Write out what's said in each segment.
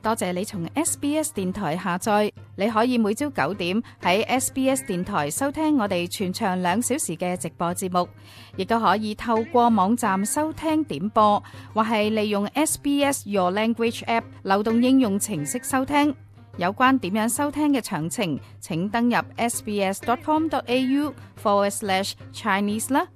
多謝你從 SBS 電台下載，你可以每朝9點喺 SBS 電台收聽我哋全長2小時嘅直播節目，亦都可以透過網站收聽點播，或係利用 SBS Your Language App 流動應用程式收聽。有關點樣收聽嘅詳情，請登入 sbs.com.au/Chinese 啦。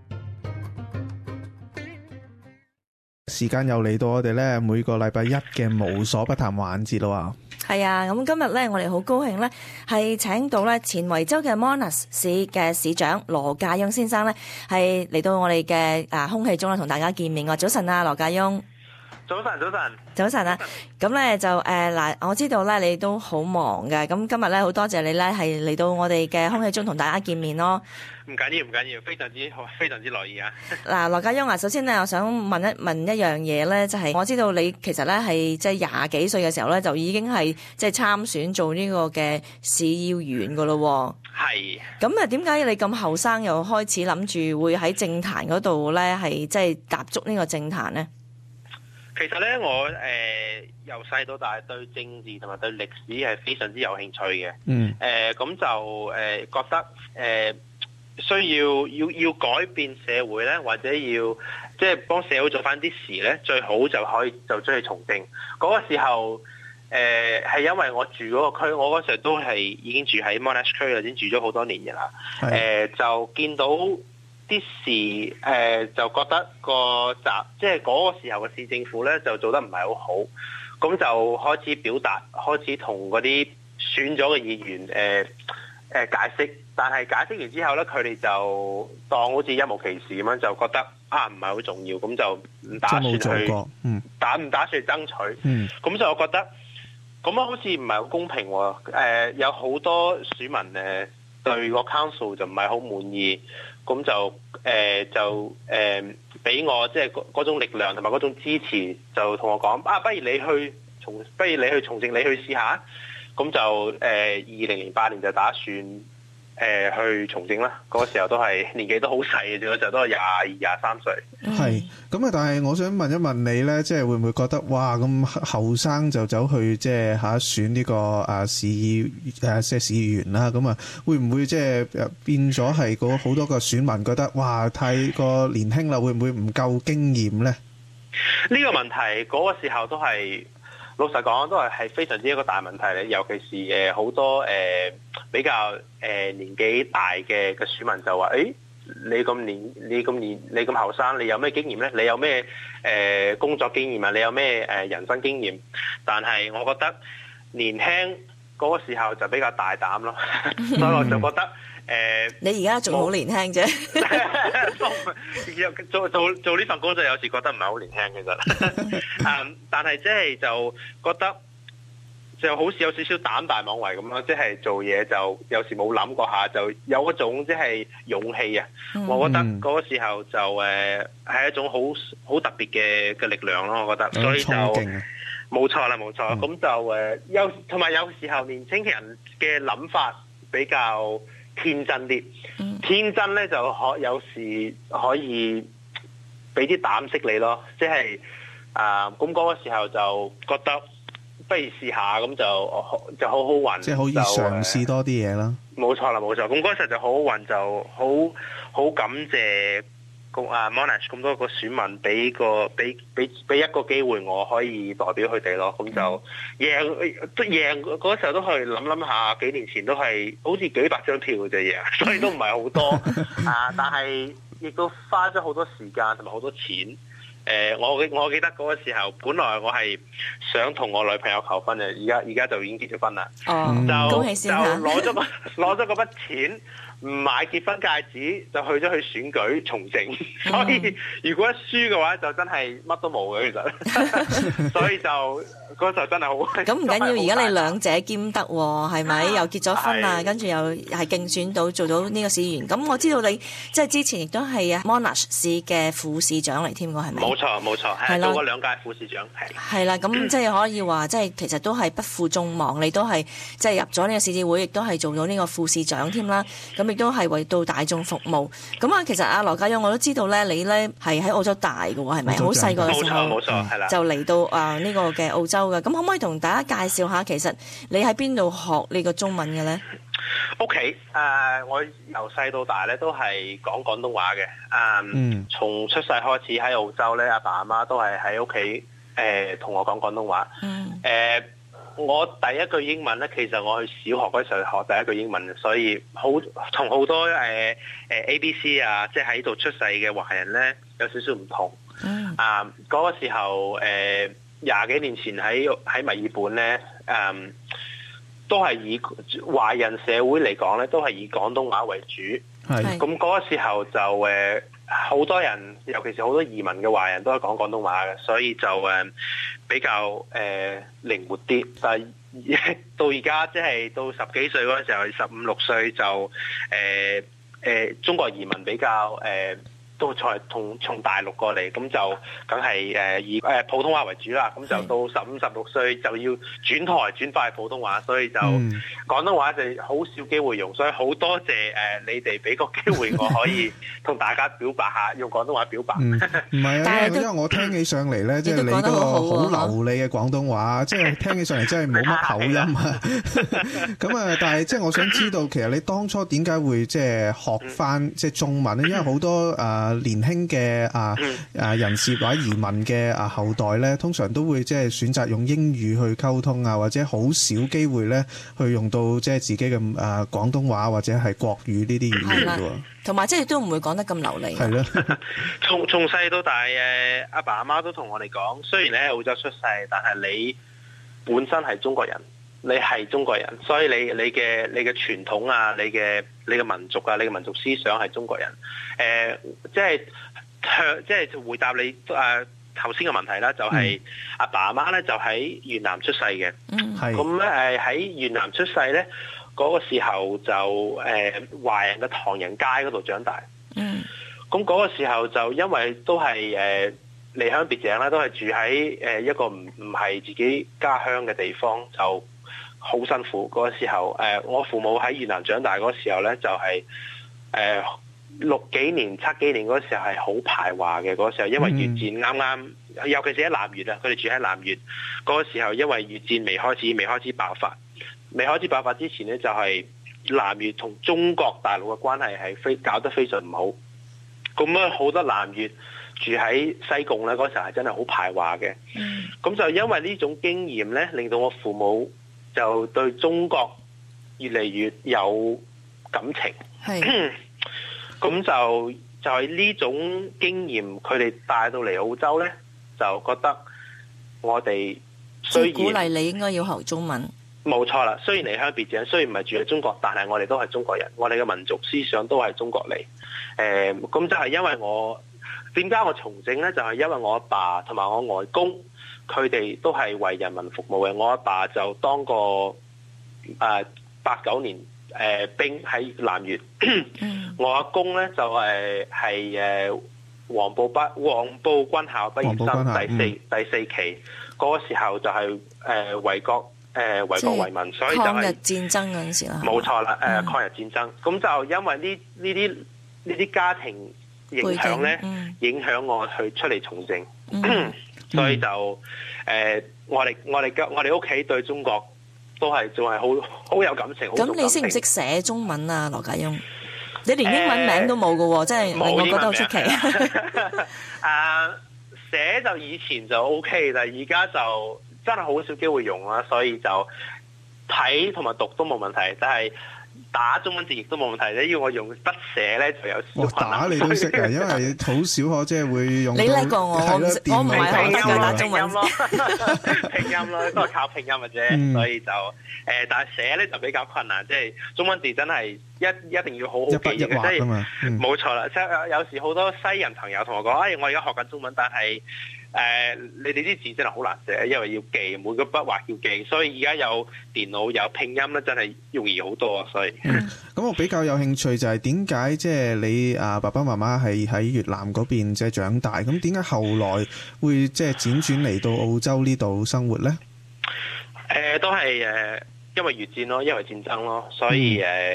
時間又嚟到我哋咧每個禮拜一嘅無所不談環節咯。 係啊，咁今日咧我哋好高興咧，係請到咧前維州嘅 Monash 市嘅市長羅家雍先生咧，係嚟到我哋嘅空氣中啦，同大家見面。早晨啊，羅家雍。早晨啊，咁咧就嗱，我知道咧你都好忙嘅，咁今日咧好多謝你咧係嚟到我哋嘅空氣中同大家見面咯。 唔緊要，非常之好，非常之樂意啊！ 嗱，羅家雍啊，首先咧我想問一樣嘢咧，就係我知道你其實咧係即係廿幾歲嘅時候咧就已經係即係參選做呢個嘅市議員噶咯。 係。 咁啊，點解你咁後生又開始諗住會喺政壇嗰度咧係即係踏足呢個政壇咧？ 其實咧，我由細到大對政治同埋對歷史係非常之有興趣嘅。咁就覺得需要改變社會咧，或者要即係幫社會做翻啲事咧，最好就可以就出去從政。嗰個時候係因為我住嗰個區，我嗰時候都係已經住喺 Monash 區啦，已經住咗好多年嘅啦。就見到啲事就覺得即係嗰個時候嘅市政府咧就做得唔係好好，咁就開始表達，開始同嗰啲選咗嘅議員解釋，但係解釋完之後咧，佢哋就當好似一無其事咁樣，就覺得唔係好重要，咁就唔打算去唔打算去爭取。咁就我覺得咁樣好似唔係好公平喎。有好多選民對個 council 就唔係好滿意。咁就俾我即係嗰種力量同埋嗰種支持，就同我講不如你去從政，你去試下。咁就2008年就打算去從政啦。嗰個時候都係年紀都好細嘅啫，嗰時候都係22、23歲。係咁啊！但係我想問一問你咧，即係會唔會覺得哇咁後生就走去即係選呢個市議員啦？咁啊，會唔會即係變咗係好多個選民覺得哇太過年輕啦？會唔會唔夠經驗咧？ 呢個問題嗰個時候都係老實講都係非常之一個大問題咧，尤其是好多比較年紀大嘅選民就話你咁後生，你有咩經驗咧？你有咩工作經驗啊？你有咩人生經驗？但係我覺得年輕嗰個時候就比較大膽咯，所以我就覺得你而家仲好年輕啫。 做呢份工作有時覺得唔係好年輕其實。但係即係就覺得就好似有少少膽大妄為咁咯，即係做嘢就有時冇諗過下，就有一種即係勇氣啊！我覺得嗰個時候就係一種好特別嘅力量咯，我覺得，所以就冇錯啦，冇錯。咁就同埋有時候年輕人嘅諗法比較天真啲，天真咧就有時可以俾啲膽識你咯，即係咁嗰個時候就覺得不如試下，咁就好好運， 即係可以嘗試多啲嘢啦。 冇錯啦，冇錯。咁嗰時候就好好運，就好感謝Monash 咁多個選民俾一個機會我可以代表佢哋咯。咁就贏嗰時候都係諗下，幾年前都係好似幾百張票嘅啫贏，所以都唔係好多但係亦都花咗好多時間同埋好多錢。我記得嗰個時候，本來我係想同我女朋友求婚嘅，而家就已經結咗婚啦。 恭喜先嚇！ 就攞咗嗰筆錢，唔買結婚戒指，就去咗去選舉從政。所以如果一輸嘅話，就真係乜都冇嘅其實。所以就嗰時候真係好。 咁唔緊要，而家你兩者兼得喎，係咪？又結咗婚啦，跟住又係競選到做到呢個市議員。咁我知道你即係之前亦都係Monash 市嘅副市長嚟添喎，係咪？ 冇錯，係做過2屆副市長， 係啦。咁即係可以話，即係其實都係不負眾望，你都係即係入咗呢個市議會，亦都係做到呢個副市長添啦。咁亦亦都係為到大眾服務。咁啊，其實阿羅家勇我都知道咧，你咧係喺澳洲大嘅喎，係咪？好細個嘅時候冇錯，係啦， 就嚟到呢個嘅澳洲嘅。咁可唔可以同大家介紹下，其實你喺邊度學呢個中文嘅咧 ？OK， 我由細到大咧都係講廣東話嘅。從出世開始喺澳洲咧，阿爸阿媽都係喺屋企同我講廣東話。我第一句英文咧，其實我去小學嗰時候學第一句英文，所以同好多ABC 啊，即係喺度出世嘅華人咧有少少唔同。嗰個時候20幾年前喺墨爾本咧，都係以華人社會嚟講咧，都係以廣東話為主。咁嗰個時候就好多人，尤其是好多移民嘅華人都係講廣東話嘅，所以就比較靈活啲。但係到而家即係到十幾歲嗰陣時候，15、16歲就中國移民比較都從大陸過嚟，咁就梗係以普通話為主啦。咁就到15、16歲就要轉翻去普通話，所以就廣東話就好少機會用。所以好多謝你哋俾個機會我可以同大家表白下，用廣東話表白。 唔係啊，因為我聽起上嚟咧，即係你嗰個好流利嘅廣東話，即係聽起上嚟真係冇乜口音啊。咁啊，但係即係我想知道，其實你當初點解會即係學翻即係中文咧？因為好多年輕嘅人士或者移民嘅後代咧，通常都會即係選擇用英語去溝通啊，或者好少機會咧去用到即係自己嘅廣東話或者係國語呢啲語言嘅喎。 同埋即係都唔會講得咁流利。 係咯。 從細到大阿爸阿媽都同我哋講，雖然你喺澳洲出世，但係你本身係中國人。你係中國人，所以你嘅傳統啊，你嘅民族啊，你嘅民族思想係中國人。即係回答你頭先嘅問題啦，就係阿爸阿媽咧就喺越南出世嘅。咁咧喺越南出世咧，嗰個時候就華人嘅唐人街嗰度長大。咁嗰個時候就因為都係離鄉別井啦，都係住喺一個唔係自己家鄉嘅地方，就好辛苦。嗰個時候我父母喺越南長大嗰個時候咧，就係60幾年、70幾年嗰時候係好排華嘅。嗰個時候因為越戰啱啱，尤其是喺南越啊，佢哋住喺南越嗰個時候，因為越戰未開始爆發，之前咧就係南越同中國大陸嘅關係係搞得非常唔好。咁啊好多南越住喺西貢咧，嗰時候係真係好排華嘅。咁就因為呢種經驗咧，令到我父母就對中國越嚟越有感情。咁就係呢種經驗，佢哋帶到嚟澳洲咧，就覺得我哋雖然鼓勵你應該要學中文。 冇錯啦，雖然離鄉別井，雖然唔係住喺中國，但係我哋都係中國人，我哋嘅民族思想都係中國嚟。咁就係因為點解我從政呢？就係因為我阿爸同埋我外公，佢哋都係為人民服務嘅。我阿爸就當過89年兵喺南越，我阿公呢就係黃埔軍校畢業生第四期，嗰個時候就係為國為民，所以就係抗日戰爭嗰陣時啦。 冇錯啦，抗日戰爭。咁就因為呢啲家庭影響咧，影響我去出嚟從政，所以就我哋屋企對中國都係仲係好有感情。 咁你識唔識寫中文啊，羅家勇？你連英文名都冇㗎喎，真係令我覺得好出奇。 寫就以前就 OK， 但係而家就真係好少機會用啦，所以就睇同埋讀都冇問題，但係打中文字亦都冇問題。你要我用筆寫咧，就有少困難。 打你都識啊，因為好少可即係會用到。 你叻過我，我唔係好識打中文咯， 拼音咯，都係靠拼音嘅啫。所以就但係寫咧就比較困難，即係中文字真係一定要好好記嘅，即係冇錯啦。即係有時好多西人朋友同我講，我而家學緊中文，但係你哋啲字真係好難寫，因為要記每個筆畫要記，所以而家有電腦有拼音咧，真係容易好多啊！所以咁我比較有興趣就係點解即係你爸爸媽媽係喺越南嗰邊即係長大，咁點解後來會即係輾轉嚟到澳洲呢度生活咧？ 都係因為越戰咯，因為戰爭咯，所以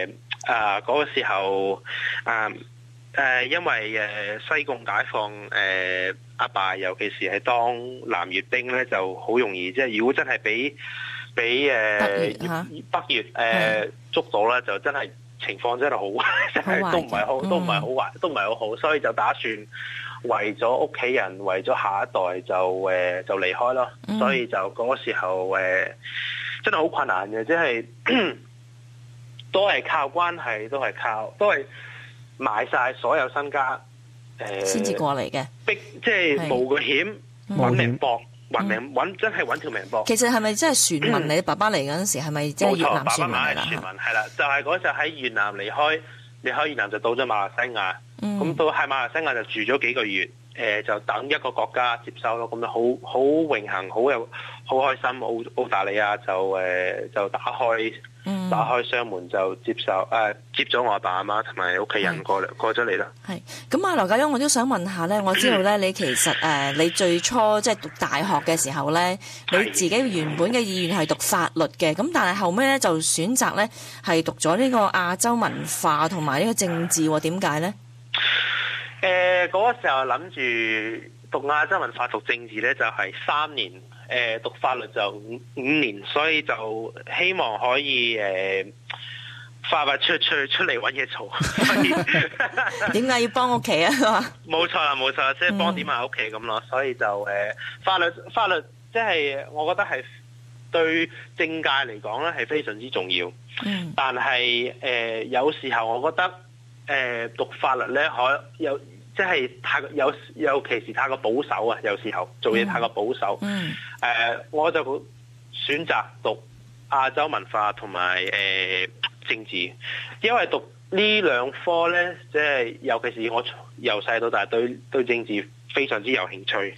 嗰個時候因為西貢解放阿爸，尤其是係當南越兵咧，就好容易即係如果真係俾北越捉到咧，就真係情況真係好，真係都唔係好壞，都唔係好好，所以就打算為咗屋企人，為咗下一代就離開咯。所以就嗰個時候真係好困難嘅，即係都係靠關係，都係賣晒所有身家先至過嚟嘅， 即係冒個險揾命搏，真係揾條命搏。 其實係咪真係船民？你爸爸嚟嗰陣時係咪即係越南船民嚟啦？ 冇錯，爸爸係船民係啦，就係嗰時候喺越南離開越南就到咗馬來西亞，咁到喺馬來西亞就住咗幾個月，就等一個國家接收咯，咁就好榮幸，好開心。澳大利亞就打開雙門就接咗我阿爸阿媽同埋屋企人過咗嚟啦。係咁啊，羅家雍，我都想問下咧，我知道咧，你其實你最初即係讀大學嘅時候咧，你自己原本嘅意願係讀法律嘅，咁但係後尾咧就選擇咧係讀咗呢個亞洲文化同埋呢個政治喎，點解咧？ 嗰個時候諗住讀亞洲文化讀政治咧，就係3年。讀法律就5年，所以就希望可以快出嚟揾嘢做。 點解要幫屋企啊？ 冇錯啦，即係幫點下屋企咁咯。所以就法律即係我覺得係對政界嚟講咧係非常之重要。但係有時候我覺得讀法律咧即係尤其是太過保守啊！有時候做嘢太過保守，我就選擇讀亞洲文化同埋政治，因為讀呢兩科咧，即係尤其是我由細到大對政治非常之有興趣。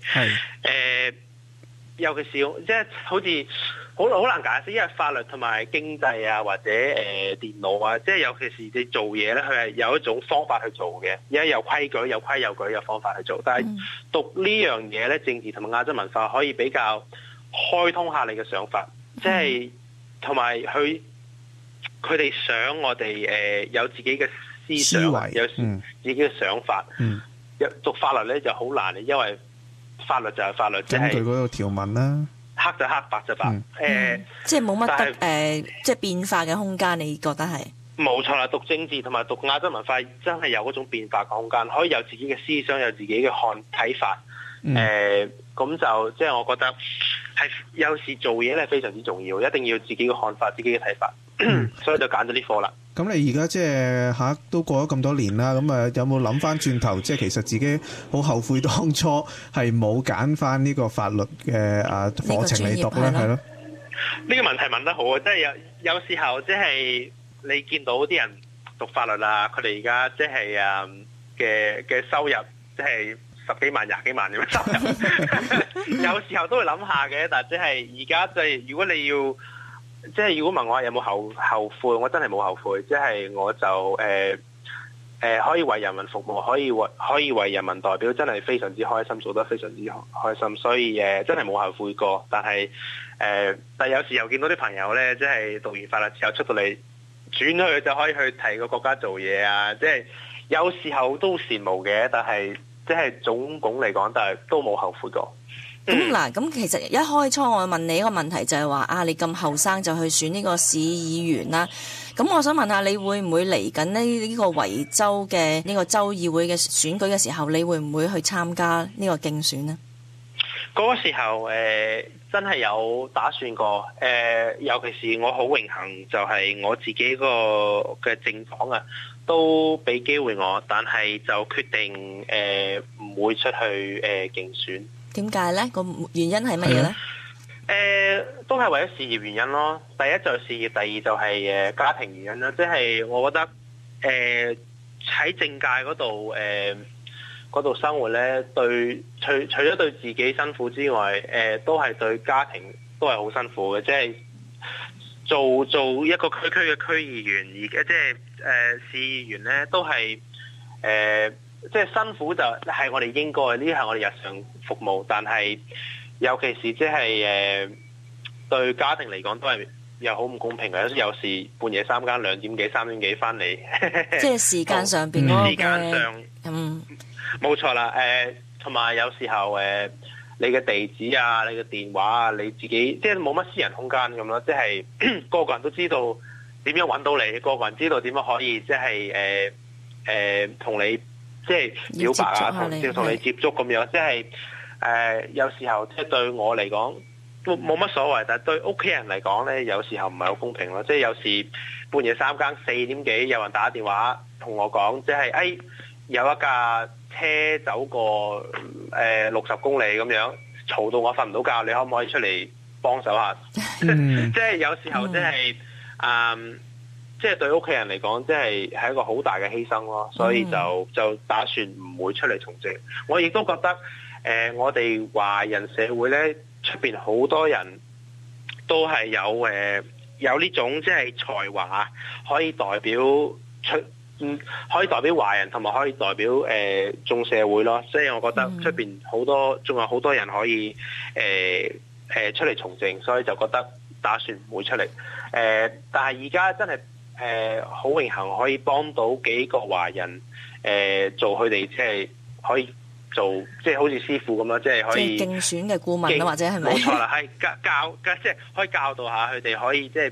尤其是即係好似好難解釋，因為法律同埋經濟啊，或者電腦啊，即係尤其是你做嘢咧，佢係有一種方法去做嘅，而家有規矩、有規有矩嘅方法去做。但係讀呢樣嘢咧，政治同埋亞洲文化可以比較開通下你嘅想法，即係同埋佢哋想我哋有自己嘅思想，有自己嘅想法。讀法律咧就好難，因為法律就係法律，即係根據嗰個條文啦， 黑就黑，白就白。 即係冇乜得即係變化嘅空間。你覺得係？ 冇錯啦，讀政治同埋讀亞洲文化真係有嗰種變化嘅空間，可以有自己嘅思想，有自己嘅睇法。咁就即係我覺得係有時做嘢咧非常之重要，一定要自己嘅看法、自己嘅睇法，所以就揀咗呢科啦。 咁你而家即係都過咗咁多年啦，咁有冇諗翻轉頭，即係其實自己好後悔當初係冇揀翻呢個法律嘅課程嚟讀咧？係咯？ 呢個問題問得好啊！即係有時候即係你見到啲人讀法律啊，佢哋而家即係嘅收入即係10幾萬、20幾萬咁樣收入，有時候都會諗下嘅。但係即係而家即係如果你要。即係如果問我有冇後悔，我真係冇後悔。即係我就可以為人民服務，可以為人民代表，真係非常之開心，做得非常之開心。所以真係冇後悔過。但係有時候見到啲朋友咧，即係讀完法律之後出到嚟，轉去就可以去提個國家做嘢啊！即係有時候都羨慕嘅，但係即係總共嚟講，但係都冇後悔過。 咁嗱，咁其實一開初我問你一個問題就係話你咁後生就去選呢個市議員啦。咁我想問下，你會唔會嚟緊呢個維州嘅呢個州議會嘅選舉嘅時候，你會唔會去參加呢個競選呢？ 嗰個時候真係有打算過。尤其是我好榮幸，就係我自己個嘅政黨啊，都俾機會我，但係就決定唔會出去競選。點解咧？個原因係乜嘢咧？都係為咗事業原因咯。第一就係事業，第二就係家庭原因啦。即係我覺得喺政界嗰度生活咧，除咗對自己辛苦之外，都係對家庭都係好辛苦嘅。即係做一個區嘅區議員，而家即係市議員咧，都係即係辛苦就係我哋應該，呢係我哋日常服務。但係尤其是即係對家庭嚟講，都係又好唔公平嘅，有時半夜3更2點幾3點幾翻嚟， 即係時間上邊嗰個時間上冇錯啦。同埋有時候你嘅地址啊，你嘅電話啊，你自己即係冇乜私人空間咁咯，即係個個人都知道點樣揾到你，個個人知道點樣可以即係同你即係表白啊，同你接觸咁樣，即係有時候即係對我嚟講冇乜所謂，但係對屋企人嚟講咧，有時候唔係好公平咯。即係有時半夜3更4點幾有人打電話同我講，即係有一架車走過60公里咁樣，嘈到我瞓唔到覺，你可唔可以出嚟幫手下？即係有時候即係即係對屋企人嚟講，即係一個好大嘅犧牲咯。所以就打算唔會出嚟從政。我亦都覺得我哋華人社會咧，出邊好多人都係有呢種即係才華，可以代表可以代表華人，同埋可以代表眾社會咯。所以我覺得出邊仲有好多人可以出嚟從政，所以就覺得打算唔會出嚟。但係而家真係好榮幸可以幫到幾個華人做佢哋即係可以做即係好似師傅咁樣，即係可以競選嘅顧問啦，或者係咪？ 冇錯啦，係教即係可以教導下佢哋，可以即係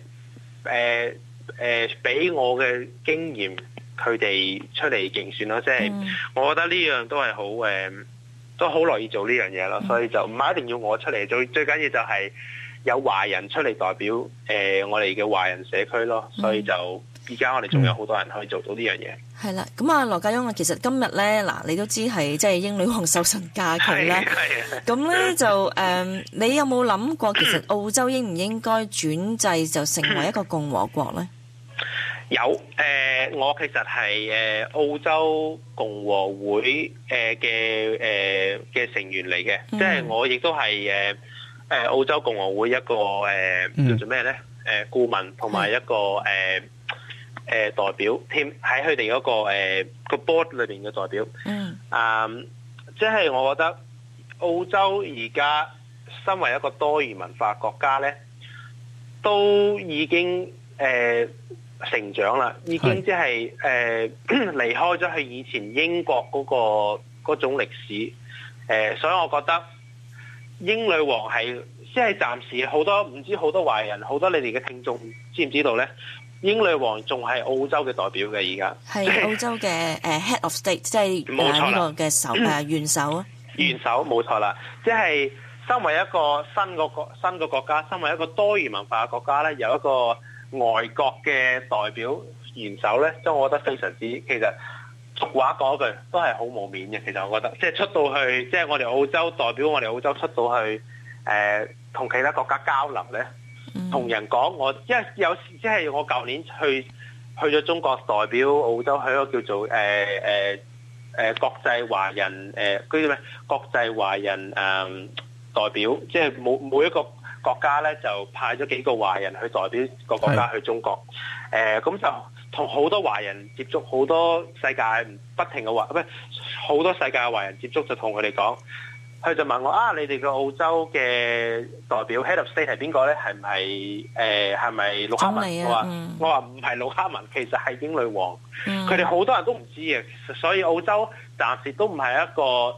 俾我嘅經驗，佢哋出嚟競選咯。即係我覺得呢樣都係都好樂意做呢樣嘢咯。所以就唔係一定要我出嚟做，最緊要就係有華人出嚟代表我哋嘅華人社區咯。所以就而家我哋仲有好多人可以做到呢樣嘢。 係啦，咁啊羅家雍啊，其實今日咧嗱，你都知係即係英女王壽辰假期啦。咁咧就你有冇諗過其實澳洲應唔應該轉制就成為一個共和國咧？ 有我其實係澳洲共和會嘅成員嚟嘅，即係我亦都係澳洲共和會一個叫做咩咧顧問，同埋一個代表添，喺佢哋嗰個 board 裏邊嘅代表。即係我覺得澳洲而家身為一個多元文化國家咧，都已經成長啦，已經即係離開咗佢以前英國嗰種歷史。所以我覺得英女王係即係暫時好多唔知好多華人，好多你哋嘅聽眾知唔知道咧？英女王仲係澳洲嘅代表嘅，而家係澳洲嘅head of state， 即係呢個嘅元首啊。元首冇錯啦，即係身為一個新嘅國家，身為一個多元文化嘅國家咧，有一個外國嘅代表元首咧，即係我覺得非常之，其實俗話講一句都係好冇面嘅。其實我覺得，即係出到去，即係我哋澳洲代表我哋澳洲出到去，同其他國家交流咧，同人講因為有時即係我舊年去咗中國代表澳洲去一個叫做國際華人叫咩國際華人代表，即係每一個國家咧就派咗幾個華人去代表個國家去中國。咁就同好多華人接觸，好多世界不停嘅好多世界嘅華人接觸，就同佢哋講，佢就問我你哋嘅澳洲嘅代表 Head of State 係邊個咧？係咪陸克文？我話唔係陸克文，其實係英女王。佢哋好多人都唔知嘅，所以澳洲暫時都唔係一個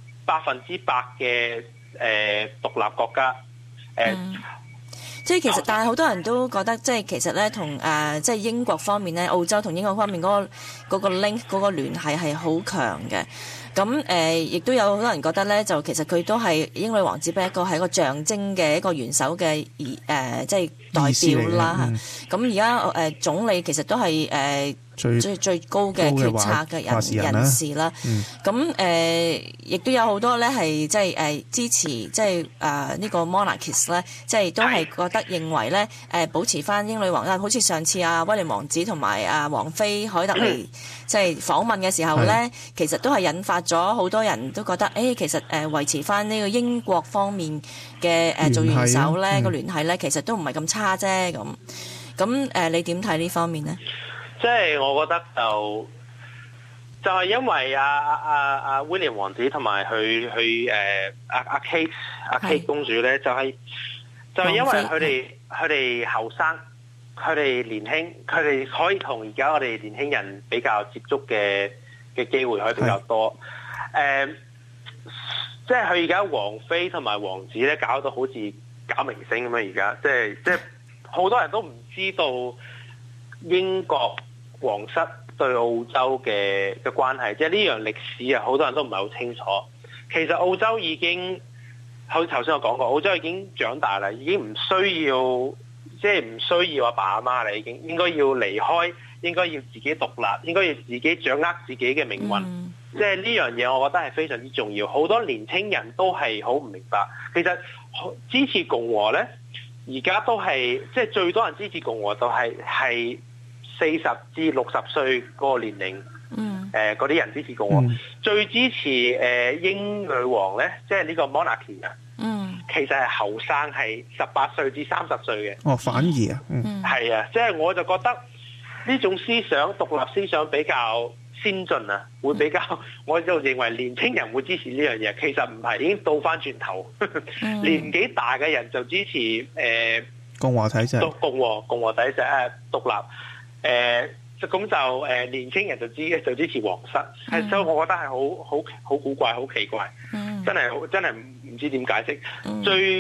100%嘅獨立國家。 即係其實，但係好多人都覺得，即係其實咧，同即係英國方面咧，澳洲同英國方面嗰個 link 嗰個聯繫係好強嘅。咁亦都有好多人覺得咧，就其實佢都係英女王只不過係一個象徵嘅一個元首嘅即係代表啦。咁而家總理其實都係最高嘅決策嘅人士啦。咁亦都有好多咧係即係支持即係呢個 monarchist 咧，即係都係覺得認為咧保持翻英女王啦。好似上次威廉王子同埋王妃凱特嚟即係訪問嘅時候咧，其實都係引發咗好多人都覺得其實維持翻呢個英國方面嘅做元首咧個聯繫咧，其實都唔係咁差啫。咁你點睇呢方面咧？ 即係我覺得就係因為阿威廉王子同埋佢Kate 公主咧，就係就係因為佢哋後生，佢哋年輕，佢哋可以同而家我哋年輕人比較接觸嘅機會可以比較多。即係佢而家王妃同埋王子咧，搞到好似搞明星咁樣。而家即係好多人都唔知道英國皇室對澳洲嘅關係，即係呢樣歷史啊，好多人都唔係好清楚。其實澳洲已經好似頭先我講過，澳洲已經長大啦，已經唔需要阿爸阿媽啦，已經應該要離開，應該要自己獨立，應該要自己掌握自己嘅命運。即係呢樣嘢，我覺得係非常之重要。好多年輕人都係好唔明白。其實支持共和呢，而家都係即係最多人支持共和，就係40至60歲嗰個年齡。嗰啲人支持共和。最支持英女王呢，即係呢個 monarchy 啊。其實係後生，係18歲至30歲嘅。哦， 反而啊， 係啊，即係我就覺得呢種思想、獨立思想比較先進啊，會比較，我就認為年輕人會支持呢樣嘢。其實唔係，已經倒翻轉頭，年紀大嘅人就支持共和體制， 共和體制獨立。咁就年輕人就支持皇室。所以我覺得係好古怪、好奇怪，真係唔知點解釋。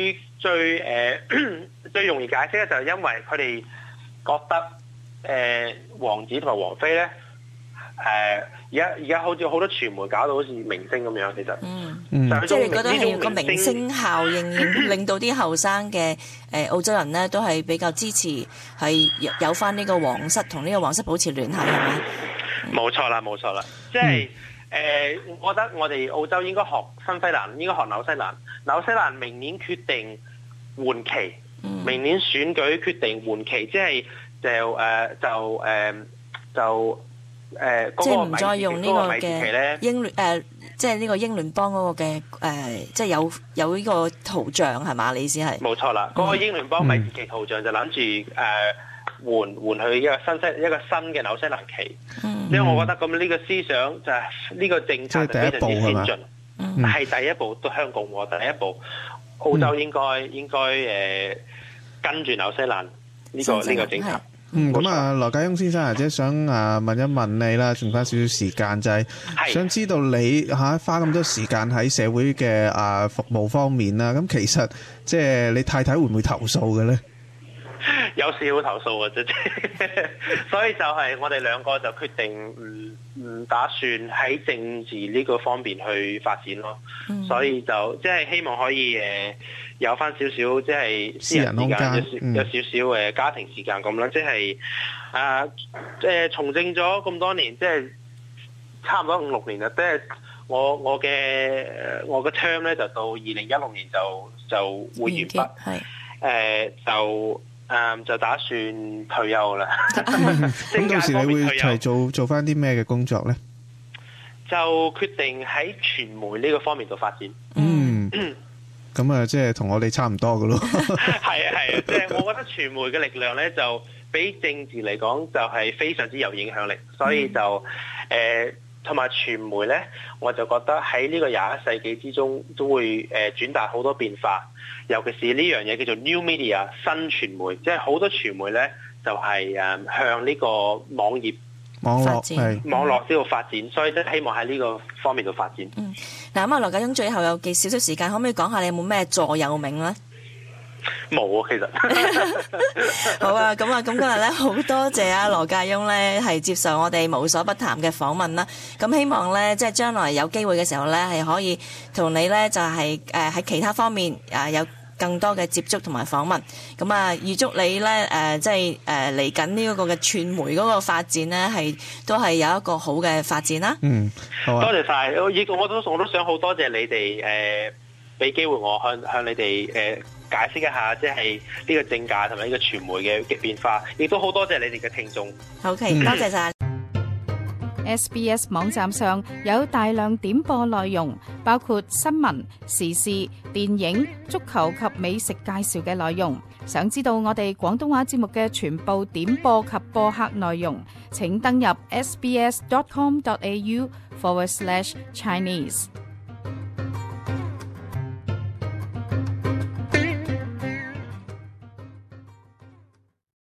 最容易解釋咧，就係因為佢哋覺得王子同埋王妃咧，而家好似好多傳媒搞到好似明星咁樣，其實即係你覺得係個明星效應，令到啲後生嘅澳洲人咧都係比較支持，係有翻呢個皇室同呢個皇室保持聯繫，係咪？ 冇錯啦，即係我覺得我哋澳洲應該學新西蘭，應該學紐西蘭。紐西蘭明年決定換期，明年選舉決定換期，即係即係唔再用呢個嘅英聯即係呢個英聯邦嗰個嘅即係有呢個圖像係嘛？你意思係？冇錯啦，嗰個英聯邦米字旗圖像就諗住換去一個新嘅紐西蘭旗。因為我覺得咁呢個思想就係呢個政策就非常之先進，係第一步，都香港和第一步，澳洲應該跟住紐西蘭呢個政策。 咁啊，羅家雍先生即係想問一問你啦，剩翻少少時間，就係想知道你花咁多時間喺社會嘅服務方面啦。咁其實即係你太太會唔會投訴嘅咧？ 有時會投訴嘅啫，所以就係我哋兩個就決定唔打算喺政治呢個方面去發展咯。所以就即係希望可以有翻少少即係私人時間，有少少家庭時間咁啦。即係從政咗咁多年，即係差唔多5-6年啦。即係我嘅 term 咧就到2016年就會完畢，就打算退休啦。 咁到時你會係做翻啲咩嘅工作咧？ 就決定喺傳媒呢個方面度發展。 咁啊，即係同我哋差唔多噶咯。 係啊，即係我覺得傳媒嘅力量咧，就比政治嚟講就係非常之有影響力，所以就同埋傳媒咧，我就覺得喺呢個21世紀之中都會轉達好多變化，尤其是呢樣嘢叫做 new media 新傳媒，即係好多傳媒咧就係向呢個網絡呢度發展，所以都希望喺呢個方面度發展。 嗱咁啊，羅家雍最後有少少時間，可唔可以講下你有冇咩座右銘咧？ 冇啊，其實。 好啊，咁今日咧好多謝羅家雍咧係接受我哋無所不談嘅訪問啦。咁希望咧即係將來有機會嘅時候咧係可以同你咧就係喺其他方面有更多嘅接觸同埋訪問。咁啊預祝你咧即係嚟緊呢個嘅傳媒嗰個發展咧都係有一個好嘅發展啦。 好啊， 多謝晒。我都想好多謝你哋俾機會我向你哋解釋一下，即係呢個政界同埋呢個傳媒嘅變化，亦都好多謝你哋嘅聽眾。 OK，多謝晒。 SBS 網站上有大量點播內容，包括新聞、時事、電影、足球及美食介紹嘅內容。想知道我哋廣東話節目嘅全部點播及播客內容，請登入sbs.com.au/Chinese。